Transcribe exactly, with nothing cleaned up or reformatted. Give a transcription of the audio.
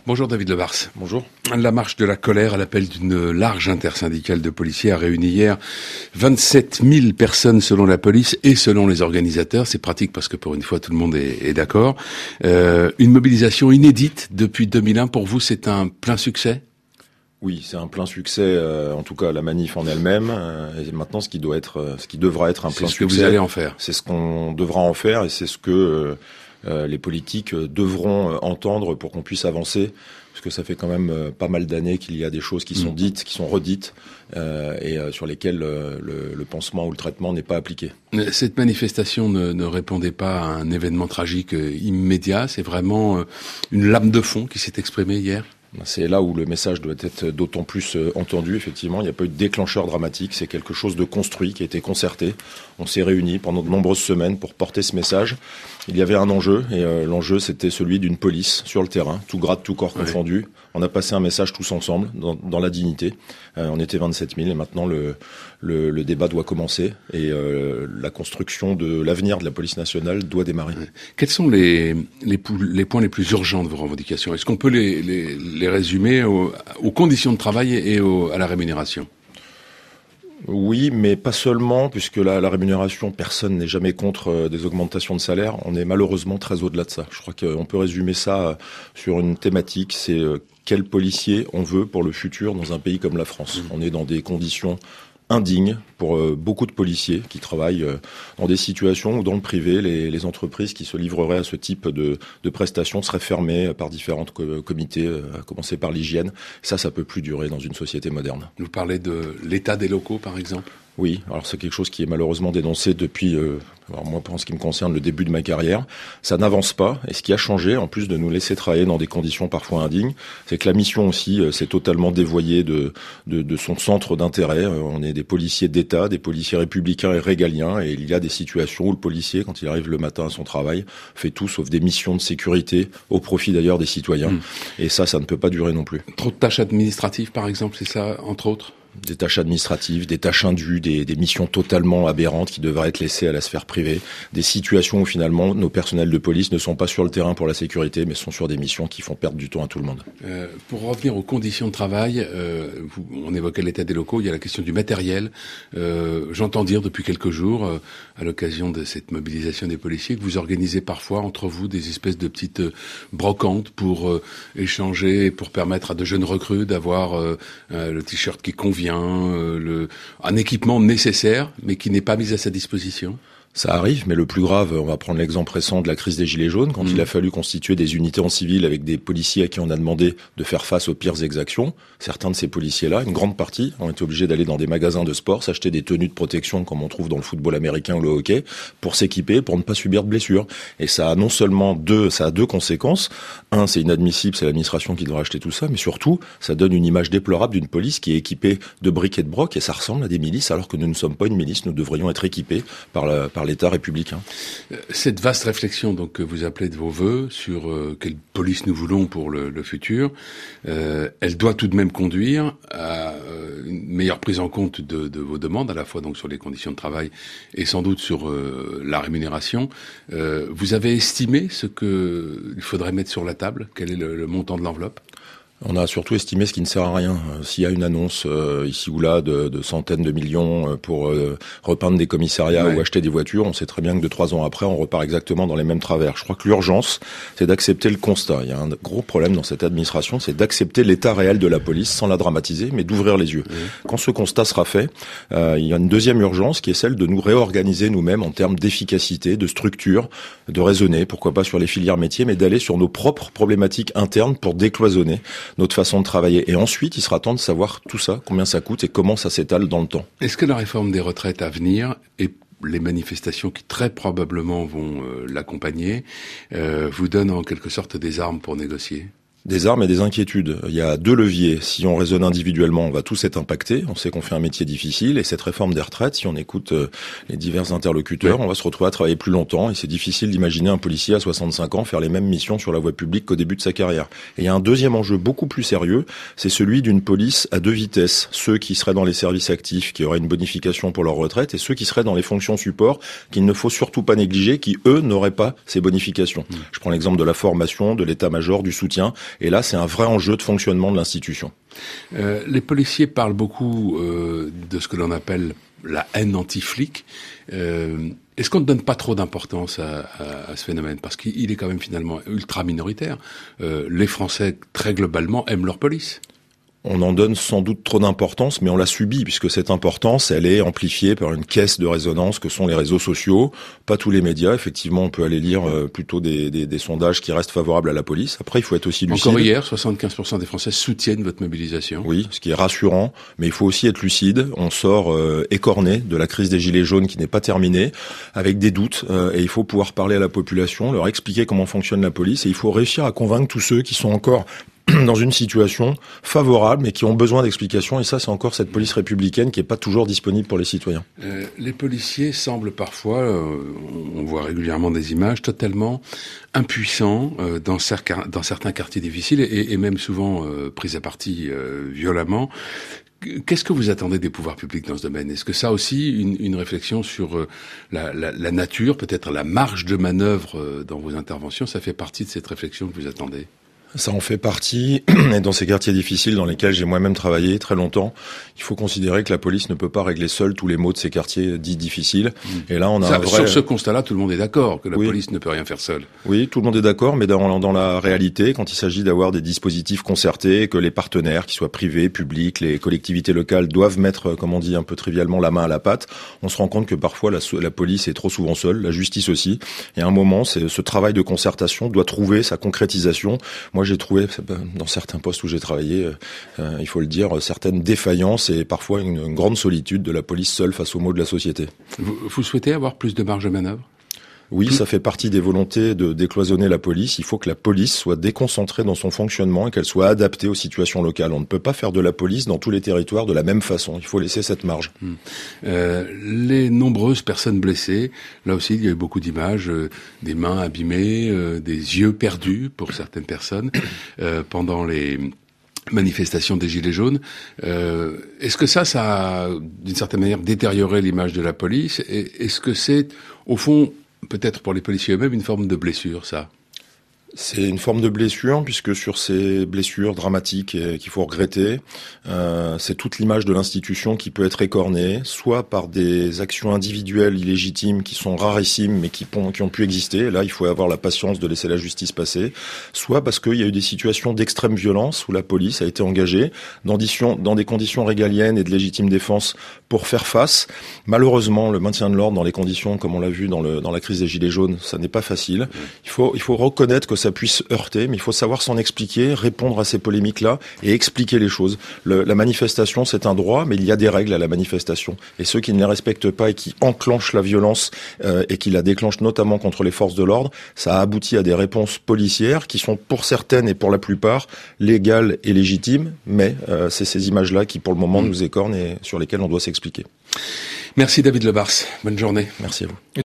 Bonjour David Lebars. Bonjour. La marche de la colère à l'appel d'une large intersyndicale de policiers a réuni hier vingt-sept mille personnes selon la police et selon les organisateurs. C'est pratique parce que pour une fois tout le monde est, est d'accord. Euh, une mobilisation inédite depuis deux mille un. Pour vous, c'est un plein succès ? Oui, c'est un plein succès. Euh, en tout cas, la manif en elle-même. Euh, et maintenant, ce qui doit être, euh, ce qui devra être un plein succès. C'est ce que vous allez en faire. C'est ce qu'on devra en faire et c'est ce que euh, euh, les politiques devront euh, entendre pour qu'on puisse avancer. Parce que ça fait quand même euh, pas mal d'années qu'il y a des choses qui sont mmh. dites, qui sont redites, euh, et euh, sur lesquelles euh, le, le pansement ou le traitement n'est pas appliqué. Cette manifestation ne, ne répondait pas à un événement tragique euh, immédiat. C'est vraiment euh, une lame de fond qui s'est exprimée hier. C'est là où le message doit être d'autant plus entendu. Effectivement, il n'y a pas eu de déclencheur dramatique. C'est quelque chose de construit, qui a été concerté. On s'est réunis pendant de nombreuses semaines pour porter ce message. Il y avait un enjeu, et euh, l'enjeu, c'était celui d'une police sur le terrain, tout grade, tout corps ouais. confondu. On a passé un message tous ensemble, dans, dans la dignité. Euh, on était vingt-sept mille, et maintenant le, le, le débat doit commencer, et euh, la construction de l'avenir de la police nationale doit démarrer. Ouais. Quels sont les, les, les points les plus urgents de vos revendications ? Est-ce qu'on peut les, les, les résumer aux, aux conditions de travail et au, à la rémunération ? Oui, mais pas seulement, puisque la, la rémunération, personne n'est jamais contre euh, des augmentations de salaire. On est malheureusement très au-delà de ça. Je crois qu'on peut résumer ça euh, sur une thématique, c'est euh, quel policier on veut pour le futur dans un pays comme la France. Mmh. On est dans des conditions indignes pour euh, beaucoup de policiers qui travaillent euh, dans des situations où dans le privé, les, les entreprises qui se livreraient à ce type de, de prestations seraient fermées par différents co- comités, euh, à commencer par l'hygiène. Ça, ça peut plus durer dans une société moderne. Vous parlez de l'état des locaux, par exemple ? Oui, alors c'est quelque chose qui est malheureusement dénoncé depuis, euh, alors moi pour ce qui me concerne, le début de ma carrière. Ça n'avance pas, et ce qui a changé, en plus de nous laisser travailler dans des conditions parfois indignes, c'est que la mission aussi euh, s'est totalement dévoyée de, de, de son centre d'intérêt. Euh, on est des policiers d'État, des policiers républicains et régaliens, et il y a des situations où le policier, quand il arrive le matin à son travail, fait tout sauf des missions de sécurité, au profit d'ailleurs des citoyens. Mmh. Et ça, ça ne peut pas durer non plus. Trop de tâches administratives, par exemple, c'est ça, entre autres ? Des tâches administratives, des tâches indues, des, des missions totalement aberrantes qui devraient être laissées à la sphère privée, des situations où finalement nos personnels de police ne sont pas sur le terrain pour la sécurité, mais sont sur des missions qui font perdre du temps à tout le monde. Euh, pour revenir aux conditions de travail, euh, vous, on évoquait l'état des locaux, il y a la question du matériel. Euh, j'entends dire depuis quelques jours, euh, à l'occasion de cette mobilisation des policiers, que vous organisez parfois entre vous des espèces de petites euh, brocantes pour euh, échanger, pour permettre à de jeunes recrues d'avoir euh, euh, le t-shirt qui convient. Euh, le, un équipement nécessaire, mais qui n'est pas mis à sa disposition. Ça arrive, mais le plus grave, on va prendre l'exemple récent de la crise des Gilets jaunes, quand mmh. il a fallu constituer des unités en civil avec des policiers à qui on a demandé de faire face aux pires exactions. Certains de ces policiers-là, une grande partie, ont été obligés d'aller dans des magasins de sport, s'acheter des tenues de protection comme on trouve dans le football américain ou le hockey, pour s'équiper, pour ne pas subir de blessures. Et ça a non seulement deux, ça a deux conséquences. Un, c'est inadmissible, c'est l'administration qui devrait acheter tout ça, mais surtout, ça donne une image déplorable d'une police qui est équipée de briques et de brocs, et ça ressemble à des milices, alors que nous ne sommes pas une milice, nous devrions être équipés par la, par l'État républicain. Cette vaste réflexion donc que vous appelez de vos vœux sur euh, quelle police nous voulons pour le, le futur, euh, elle doit tout de même conduire à euh, une meilleure prise en compte de, de vos demandes, à la fois donc sur les conditions de travail et sans doute sur euh, la rémunération. Euh, vous avez estimé ce que il faudrait mettre sur la table ? Quel est le, le montant de l'enveloppe ? On a surtout estimé ce qui ne sert à rien. S'il y a une annonce euh, ici ou là de, de centaines de millions pour euh, repeindre des commissariats ouais. ou acheter des voitures, on sait très bien que deux, trois ans après, on repart exactement dans les mêmes travers. Je crois que l'urgence, c'est d'accepter le constat. Il y a un gros problème dans cette administration, c'est d'accepter l'état réel de la police sans la dramatiser, mais d'ouvrir les yeux. Mmh. Quand ce constat sera fait, euh, il y a une deuxième urgence qui est celle de nous réorganiser nous-mêmes en termes d'efficacité, de structure, de raisonner, pourquoi pas sur les filières métiers, mais d'aller sur nos propres problématiques internes pour décloisonner notre façon de travailler. Et ensuite, il sera temps de savoir tout ça, combien ça coûte et comment ça s'étale dans le temps. Est-ce que la réforme des retraites à venir et les manifestations qui très probablement vont euh, l'accompagner euh, vous donnent en quelque sorte des armes pour négocier ? Des armes et des inquiétudes. Il y a deux leviers. Si on raisonne individuellement, on va tous être impactés. On sait qu'on fait un métier difficile. Et cette réforme des retraites, si on écoute les divers interlocuteurs, on va se retrouver à travailler plus longtemps. Et c'est difficile d'imaginer un policier à soixante-cinq ans faire les mêmes missions sur la voie publique qu'au début de sa carrière. Et il y a un deuxième enjeu beaucoup plus sérieux, c'est celui d'une police à deux vitesses. Ceux qui seraient dans les services actifs, qui auraient une bonification pour leur retraite, et ceux qui seraient dans les fonctions support, qu'il ne faut surtout pas négliger, qui, eux, n'auraient pas ces bonifications. Mmh. Je prends l'exemple de la formation, de l'état-major, du soutien. Et là, c'est un vrai enjeu de fonctionnement de l'institution. Euh, les policiers parlent beaucoup euh, de ce que l'on appelle la haine anti-flic. Euh, est-ce qu'on ne donne pas trop d'importance à, à, à ce phénomène? Parce qu'il est quand même finalement ultra minoritaire. Euh, les Français, très globalement, aiment leur police. On en donne sans doute trop d'importance, mais on la subit, puisque cette importance, elle est amplifiée par une caisse de résonance que sont les réseaux sociaux, pas tous les médias. Effectivement, on peut aller lire euh, plutôt des, des, des sondages qui restent favorables à la police. Après, il faut être aussi lucide. Encore hier, soixante-quinze pour cent des Français soutiennent votre mobilisation. Oui, ce qui est rassurant, mais il faut aussi être lucide. On sort euh, écorné de la crise des Gilets jaunes qui n'est pas terminée, avec des doutes, euh, et il faut pouvoir parler à la population, leur expliquer comment fonctionne la police, et il faut réussir à convaincre tous ceux qui sont encore dans une situation favorable, mais qui ont besoin d'explications. Et ça, c'est encore cette police républicaine qui n'est pas toujours disponible pour les citoyens. Euh, les policiers semblent parfois, euh, on voit régulièrement des images, totalement impuissants euh, dans, cer- dans certains quartiers difficiles et, et même souvent euh, pris à partie euh, violemment. Qu'est-ce que vous attendez des pouvoirs publics dans ce domaine? Est-ce que ça aussi, une, une réflexion sur euh, la, la, la nature, peut-être la marge de manœuvre euh, dans vos interventions, ça fait partie de cette réflexion que vous attendez? Ça en fait partie, et dans ces quartiers difficiles dans lesquels j'ai moi-même travaillé très longtemps, il faut considérer que la police ne peut pas régler seule tous les maux de ces quartiers dits difficiles. Mmh. Et là, on a Ça, un vrai... Sur ce constat-là, tout le monde est d'accord que la oui. police ne peut rien faire seule. Oui, tout le monde est d'accord, mais dans, dans la réalité, quand il s'agit d'avoir des dispositifs concertés, que les partenaires, qu'ils soient privés, publics, les collectivités locales, doivent mettre, comme on dit un peu trivialement, la main à la pâte, on se rend compte que parfois la, la police est trop souvent seule, la justice aussi. Et à un moment, c'est, ce travail de concertation doit trouver sa concrétisation. Moi, j'ai trouvé dans certains postes où j'ai travaillé, euh, il faut le dire, certaines défaillances et parfois une, une grande solitude de la police seule face aux maux de la société. Vous, vous souhaitez avoir plus de marge de manœuvre ? Oui, ça fait partie des volontés de décloisonner la police. Il faut que la police soit déconcentrée dans son fonctionnement et qu'elle soit adaptée aux situations locales. On ne peut pas faire de la police dans tous les territoires de la même façon. Il faut laisser cette marge. Hum. Euh, les nombreuses personnes blessées, là aussi il y a eu beaucoup d'images, euh, des mains abîmées, euh, des yeux perdus pour certaines personnes euh, pendant les manifestation des Gilets jaunes. Euh, est-ce que ça, ça a d'une certaine manière détérioré l'image de la police? Et est-ce que c'est, au fond, peut-être pour les policiers eux-mêmes, une forme de blessure, ça? C'est une forme de blessure, puisque sur ces blessures dramatiques et qu'il faut regretter, euh, c'est toute l'image de l'institution qui peut être écornée, soit par des actions individuelles illégitimes qui sont rarissimes, mais qui, qui ont pu exister. Là, il faut avoir la patience de laisser la justice passer. Soit parce qu'il y a eu des situations d'extrême violence où la police a été engagée dans des, dans des conditions régaliennes et de légitime défense pour faire face. Malheureusement, le maintien de l'ordre dans les conditions, comme on l'a vu dans, le, dans la crise des Gilets jaunes, ça n'est pas facile. Il faut, il faut reconnaître que ça puisse heurter, mais il faut savoir s'en expliquer, répondre à ces polémiques-là et expliquer les choses. Le, la manifestation, c'est un droit, mais il y a des règles à la manifestation. Et ceux qui ne les respectent pas et qui enclenchent la violence euh, et qui la déclenchent notamment contre les forces de l'ordre, ça a abouti à des réponses policières qui sont pour certaines et pour la plupart légales et légitimes, mais euh, c'est ces images-là qui pour le moment nous écornent et sur lesquelles on doit s'expliquer. Merci David Lebars, bonne journée. Merci à vous.